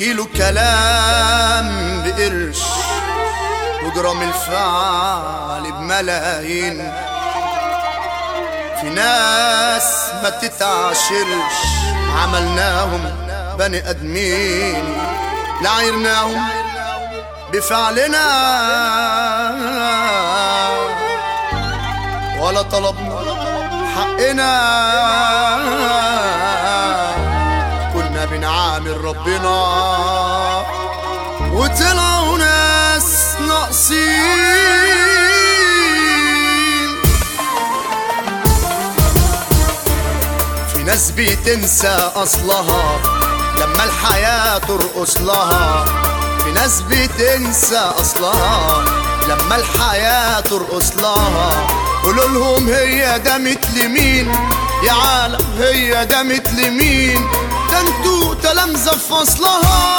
كيلو كلام بقرش وجرام الفعل بملايين. في ناس ما تتعاشرش عملناهم بني ادمين، لا عيرناهم بفعلنا ولا طلبنا حقنا. كنا بنعامل ربنا وطلعوا ناس ناقصين. في ناس بتنسى أصلها لما الحياة ترقص لها. في ناس بتنسى أصلها لما الحياة ترقص لها. قولوا لهم هي ده مثل مين يا عالم، هي ده مثل مين؟ ده انتوا تلامذة في فصلها.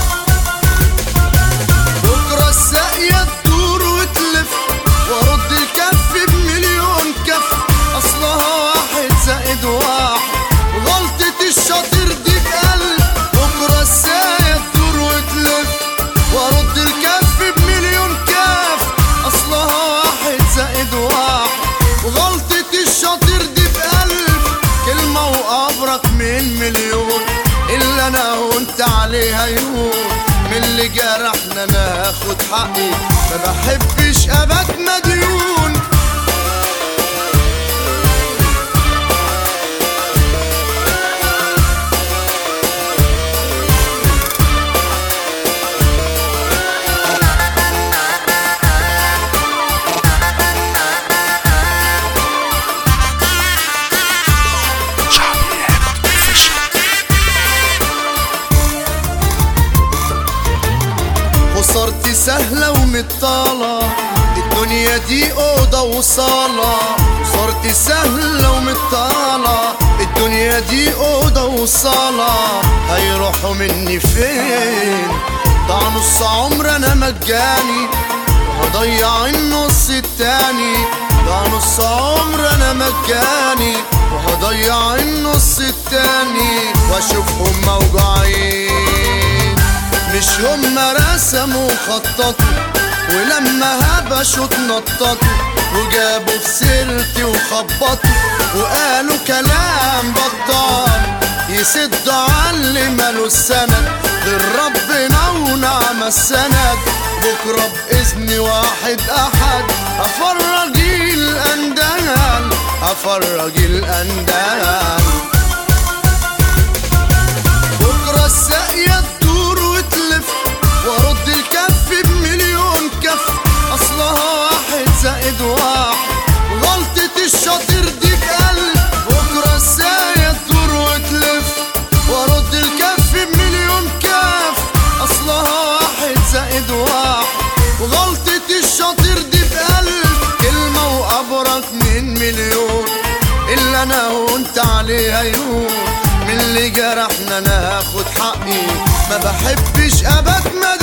بكرة الساقية تدور وتلف وارد الكف بمليون كف. اصلها 1+1 غلطة الشاطر دي بقلب. بكرة الساقية تدور وتلف وارد الكف بمليون كف. اصلها 1+1 وغلطة الشاطر دي بقلب. كلمة وأبرك من مليون اللي أنا وأنت عليها يهون. من اللي جرحنا ناخد حقي، ما بحبش أبات مديون. خسارتي سهلة ومطالة، الدنيا دي أوضة وصالة. خسارتي سهلة ومطالة، الدنيا دي أوضة وصالة. هيروحوا مني فين؟ ضاع نص عمر أنا مجاني وهضيع النص التاني. ضاع نص عمر أنا مجاني وهضيع النص التاني. وأشوفهم موجوعين مش هما رسموا وخططوا، ولما هبشوا اتنططوا وجابوا في سيرتي وخبطوا وقالوا كلام بطال يسد على اللي ماله السند غير ربنا ونعم السند. بكرة بإذن واحد أحد أفرج الأندال، أفرج الأندال. بكرة الساقية تدور وتلف وارد الكف بمليون كف. اصلها 1+1 غلطة الشاطر دي بقلب. بكرة الساقية تدور وتلف وارد الكف بمليون كف. اصلها 1+1 وغلطة الشاطر دي بقلب. كلمة وأبرك من مليون اللي انا وانت عليها يهون. من اللي جرحنا ناخد حقي، ما بحبش أبات مديون.